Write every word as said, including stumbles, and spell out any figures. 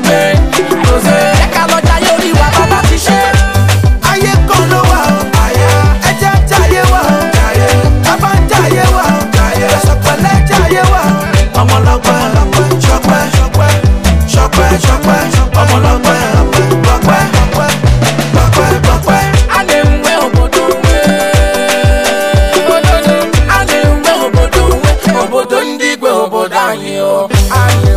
gbé rosé ẹ̀ka lọ́jà yóò rí wa bàbá ti ṣe. ayé kan ló wà ó ẹjẹ́ jayé wà ó bàbá ń jayé wà ó ṣọpẹ́lẹ́ jayé wà ó ọmọlọ́pẹ́ ṣọpẹ́ ṣọpẹ́ ṣọpẹ́ ọmọlọ́pẹ́ gbọpẹ́ gbọpẹ́ gbọpẹ́. alẹ́ ń wẹ́ òbòdó ń wẹ́ alẹ́ ń wẹ́ òbòdó ń wẹ́ òbòdó ń dìgbẹ́ òbòdó àyè o.